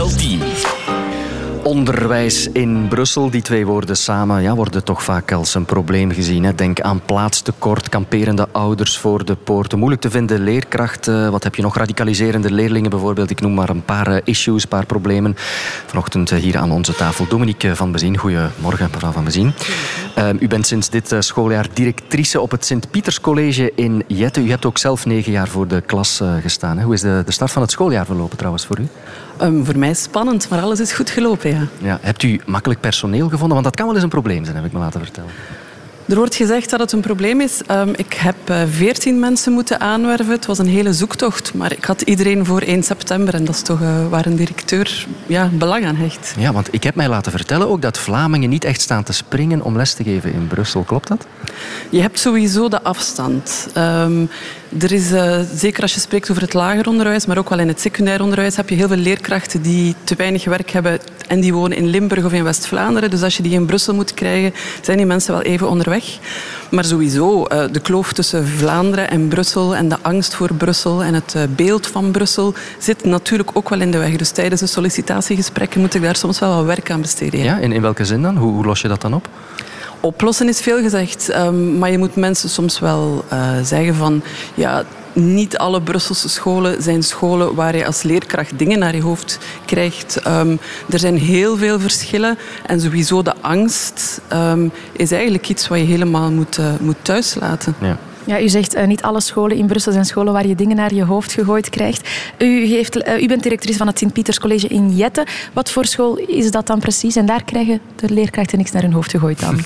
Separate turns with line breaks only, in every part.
L10.
Onderwijs in Brussel, die twee woorden samen worden toch vaak als een probleem gezien. Hè. Denk aan plaatstekort, kamperende ouders voor de poorten, moeilijk te vinden leerkrachten. Wat heb je nog? Radicaliserende leerlingen bijvoorbeeld. Ik noem maar een paar issues, een paar problemen. Vanochtend hier aan onze tafel Dominique van Bezien. Goedemorgen, mevrouw van Bezien. U bent sinds dit schooljaar directrice op het Sint-Pieterscollege in Jette. U hebt ook zelf 9 jaar voor de klas gestaan. Hè. Hoe is de start van het schooljaar verlopen trouwens voor u?
Voor mij spannend, maar alles is goed gelopen, ja.
Ja. Hebt u makkelijk personeel gevonden? Want dat kan wel eens een probleem zijn, heb ik me laten vertellen.
Er wordt gezegd dat het een probleem is. Ik heb 14 mensen moeten aanwerven. Het was een hele zoektocht, maar ik had iedereen voor 1 september. En dat is toch waar een directeur belang aan hecht.
Ja, want ik heb mij laten vertellen ook dat Vlamingen niet echt staan te springen om les te geven in Brussel. Klopt dat?
Je hebt sowieso de afstand. Er is, zeker als je spreekt over het lager onderwijs, maar ook wel in het secundair onderwijs, heb je heel veel leerkrachten die te weinig werk hebben en die wonen in Limburg of in West-Vlaanderen. Dus als je die in Brussel moet krijgen, zijn die mensen wel even onderweg. Maar sowieso, de kloof tussen Vlaanderen en Brussel en de angst voor Brussel en het beeld van Brussel zit natuurlijk ook wel in de weg. Dus tijdens de sollicitatiegesprekken moet ik daar soms wel wat werk aan besteden.
Ja, in welke zin dan? Hoe los je dat dan op?
Oplossen is veel gezegd, maar je moet mensen soms wel zeggen van niet alle Brusselse scholen zijn scholen waar je als leerkracht dingen naar je hoofd krijgt. Er zijn heel veel verschillen en sowieso de angst is eigenlijk iets wat je helemaal moet thuislaten.
Ja.
Ja, u zegt niet alle scholen in Brussel zijn scholen waar je dingen naar je hoofd gegooid krijgt. U bent directrice van het Sint-Pieterscollege in Jette. Wat voor school is dat dan precies? En daar krijgen de leerkrachten niks naar hun hoofd gegooid dan?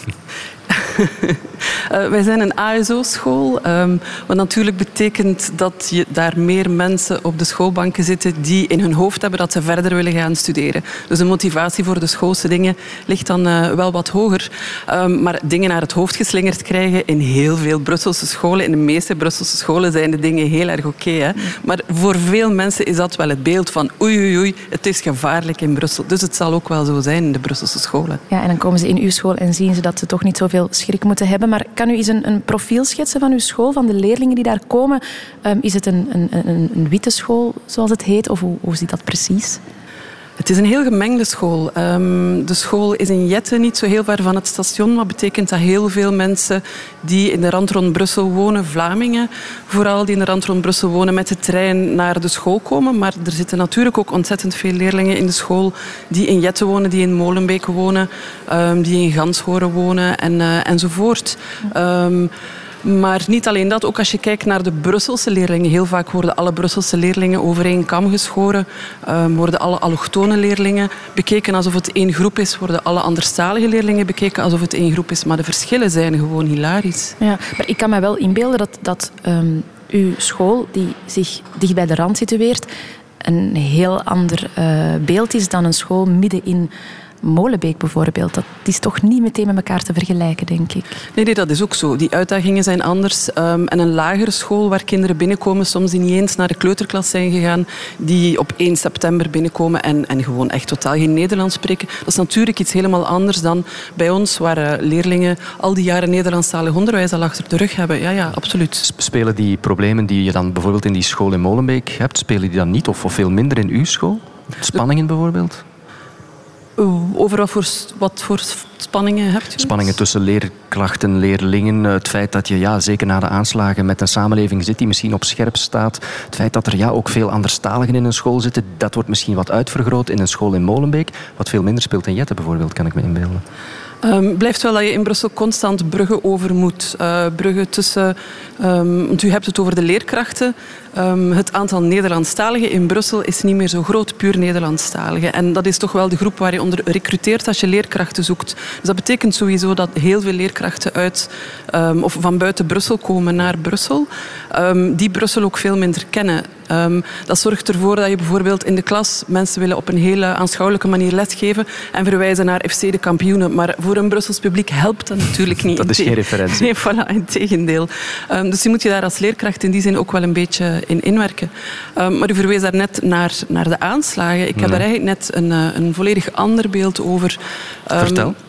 Wij zijn een ASO-school, wat natuurlijk betekent dat je daar meer mensen op de schoolbanken zitten die in hun hoofd hebben dat ze verder willen gaan studeren. Dus de motivatie voor de schoolse dingen ligt dan wel wat hoger. Maar dingen naar het hoofd geslingerd krijgen in heel veel Brusselse scholen, in de meeste Brusselse scholen zijn de dingen heel erg oké. Maar voor veel mensen is dat wel het beeld van oei, het is gevaarlijk in Brussel. Dus het zal ook wel zo zijn in de Brusselse scholen.
Ja, en dan komen ze in uw school en zien ze dat ze toch niet zoveel schrik moeten hebben. Maar kan u eens een profiel schetsen van uw school, van de leerlingen die daar komen? Is het een witte school, zoals het heet? Of hoe zit dat precies?
Het is een heel gemengde school. De school is in Jette, niet zo heel ver van het station. Wat betekent dat heel veel mensen die in de rand rond Brussel wonen, Vlamingen vooral, die in de rand rond Brussel wonen, met de trein naar de school komen. Maar er zitten natuurlijk ook ontzettend veel leerlingen in de school die in Jette wonen, die in Molenbeek wonen, die in Ganshoren wonen enzovoort. Maar niet alleen dat, ook als je kijkt naar de Brusselse leerlingen. Heel vaak worden alle Brusselse leerlingen over één kam geschoren. Worden alle allochtone leerlingen bekeken alsof het één groep is. Worden alle anderstalige leerlingen bekeken alsof het één groep is. Maar de verschillen zijn gewoon hilarisch.
Ja, maar ik kan me wel inbeelden dat uw school, die zich dicht bij de rand situeert, een heel ander beeld is dan een school midden in Molenbeek bijvoorbeeld. Dat is toch niet meteen met elkaar te vergelijken, denk ik. Nee,
dat is ook zo. Die uitdagingen zijn anders. En een lagere school waar kinderen binnenkomen, soms die niet eens naar de kleuterklas zijn gegaan, die op 1 september binnenkomen en gewoon echt totaal geen Nederlands spreken. Dat is natuurlijk iets helemaal anders dan bij ons, waar leerlingen al die jaren Nederlandstalig onderwijs al achter de rug hebben. Ja, absoluut.
Spelen die problemen die je dan bijvoorbeeld in die school in Molenbeek hebt, spelen die dan niet of veel minder in uw school? Spanningen bijvoorbeeld?
Over wat voor spanningen hebt u?
Spanningen tussen leerkrachten, leerlingen. Het feit dat je zeker na de aanslagen met een samenleving zit die misschien op scherp staat. Het feit dat er ook veel anderstaligen in een school zitten. Dat wordt misschien wat uitvergroot in een school in Molenbeek. Wat veel minder speelt in Jette bijvoorbeeld, kan ik me inbeelden.
Blijft wel dat je in Brussel constant bruggen over moet. Bruggen tussen... want u hebt het over de leerkrachten. Het aantal Nederlandstaligen in Brussel is niet meer zo groot, puur Nederlandstaligen. En dat is toch wel de groep waar je onder recruteert als je leerkrachten zoekt. Dus dat betekent sowieso dat heel veel leerkrachten of van buiten Brussel komen naar Brussel. Die Brussel ook veel minder kennen. Dat zorgt ervoor dat je bijvoorbeeld in de klas mensen willen op een hele aanschouwelijke manier lesgeven en verwijzen naar FC de kampioenen. Maar voor een Brussels publiek helpt dat natuurlijk niet.
Dat is geen referentie.
Nee, voilà, integendeel. Dus je moet je daar als leerkracht in die zin ook wel een beetje in inwerken. Maar u verwees daar net naar de aanslagen. Ik heb daar eigenlijk net een volledig ander beeld over.
Vertel, wat?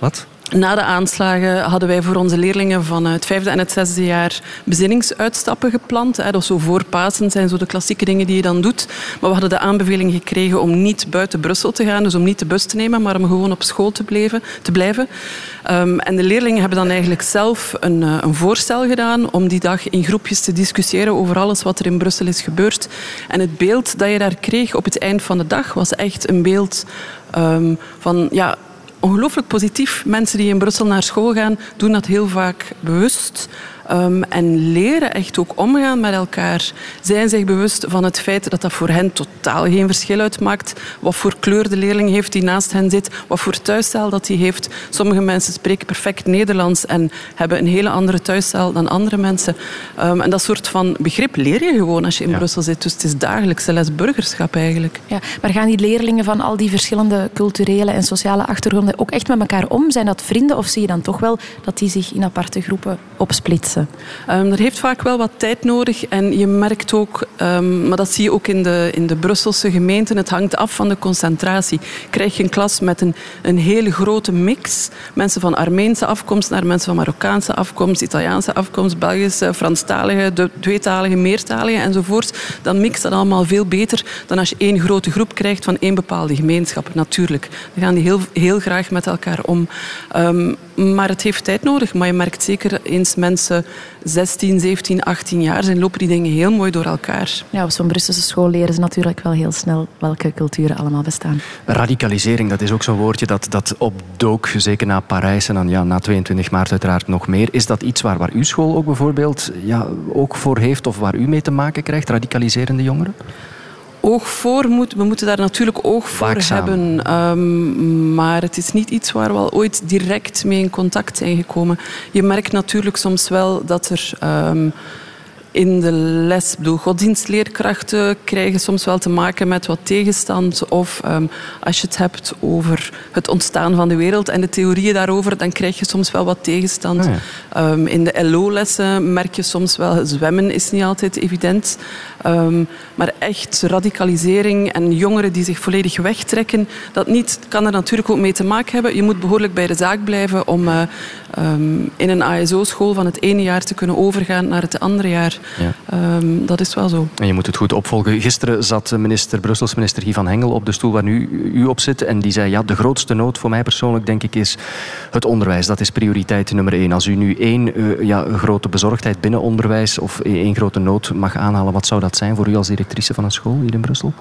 Na de aanslagen hadden wij voor onze leerlingen van het 5e en het 6e jaar bezinningsuitstappen gepland. Dat zo voor Pasen zijn zo de klassieke dingen die je dan doet. Maar we hadden de aanbeveling gekregen om niet buiten Brussel te gaan, dus om niet de bus te nemen, maar om gewoon op school te blijven. En de leerlingen hebben dan eigenlijk zelf een voorstel gedaan om die dag in groepjes te discussiëren over alles wat er in Brussel is gebeurd. En het beeld dat je daar kreeg op het eind van de dag was echt een beeld van... ongelooflijk positief. Mensen die in Brussel naar school gaan, doen dat heel vaak bewust. En leren echt ook omgaan met elkaar. Zijn zich bewust van het feit dat dat voor hen totaal geen verschil uitmaakt. Wat voor kleur de leerling heeft die naast hen zit. Wat voor thuisstijl dat hij heeft. Sommige mensen spreken perfect Nederlands en hebben een hele andere thuisstijl dan andere mensen. En dat soort van begrip leer je gewoon als je in Brussel zit. Dus het is dagelijkse les burgerschap eigenlijk.
Ja, maar gaan die leerlingen van al die verschillende culturele en sociale achtergronden ook echt met elkaar om? Zijn dat vrienden of zie je dan toch wel dat die zich in aparte groepen opsplitsen?
Dat heeft vaak wel wat tijd nodig en je merkt ook, maar dat zie je ook in de Brusselse gemeenten, het hangt af van de concentratie. Krijg je een klas met een hele grote mix, mensen van Armeense afkomst naar mensen van Marokkaanse afkomst, Italiaanse afkomst, Belgische, Franstalige, tweetalige, meertalige enzovoort, dan mixt dat allemaal veel beter dan als je één grote groep krijgt van één bepaalde gemeenschap. Natuurlijk, dan gaan die heel, heel graag met elkaar om. Maar het heeft tijd nodig, maar je merkt zeker eens mensen 16, 17, 18 jaar zijn, lopen die dingen heel mooi door elkaar.
Ja, op zo'n Brusselse school leren ze natuurlijk wel heel snel welke culturen allemaal bestaan.
Radicalisering, dat is ook zo'n woordje dat opdook, zeker na Parijs en dan na 22 maart uiteraard nog meer. Is dat iets waar uw school ook bijvoorbeeld ook voor heeft of waar u mee te maken krijgt, radicaliserende jongeren?
We moeten daar natuurlijk oog voor hebben. Maar het is niet iets waar we al ooit direct mee in contact zijn gekomen. Je merkt natuurlijk soms wel dat er... in de les, godsdienstleerkrachten krijgen soms wel te maken met wat tegenstand. Of als je het hebt over het ontstaan van de wereld en de theorieën daarover, dan krijg je soms wel wat tegenstand. Oh ja. In de LO-lessen merk je soms wel, zwemmen is niet altijd evident. Maar echt radicalisering en jongeren die zich volledig wegtrekken, dat niet, kan er natuurlijk ook mee te maken hebben. Je moet behoorlijk bij de zaak blijven om in een ASO-school van het ene jaar te kunnen overgaan naar het andere jaar. Ja. Dat is wel zo.
En je moet het goed opvolgen. Gisteren zat Brussels minister Guy van Hengel op de stoel waar nu u op zit. En die zei, de grootste nood voor mij persoonlijk, denk ik, is het onderwijs. Dat is prioriteit nummer 1. Als u nu één grote bezorgdheid binnen onderwijs of één grote nood mag aanhalen, wat zou dat zijn voor u als directrice van een school hier in Brussel?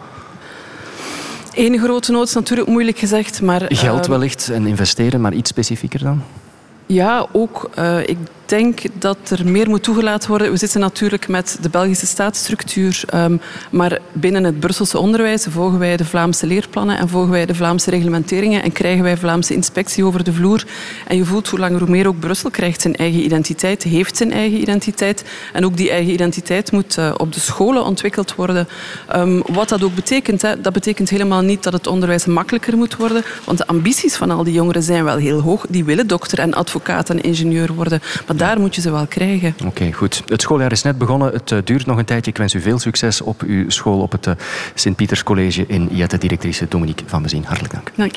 Eén grote nood is natuurlijk moeilijk gezegd, maar...
Geld wellicht en investeren, maar iets specifieker dan?
Ja, ook. Ik denk dat er meer moet toegelaten worden. We zitten natuurlijk met de Belgische staatsstructuur, maar binnen het Brusselse onderwijs volgen wij de Vlaamse leerplannen en volgen wij de Vlaamse reglementeringen en krijgen wij Vlaamse inspectie over de vloer. En je voelt hoe langer hoe meer ook Brussel krijgt zijn eigen identiteit, heeft zijn eigen identiteit. En ook die eigen identiteit moet op de scholen ontwikkeld worden. Wat dat ook betekent, dat betekent helemaal niet dat het onderwijs makkelijker moet worden, want de ambities van al die jongeren zijn wel heel hoog. Die willen dokter en advocaat en ingenieur worden. Maar daar moet je ze wel krijgen.
Oké, goed. Het schooljaar is net begonnen. Het duurt nog een tijdje. Ik wens u veel succes op uw school op het Sint-Pieters College in Jette. Directrice Dominique van Bezien. Hartelijk dank.
Dank.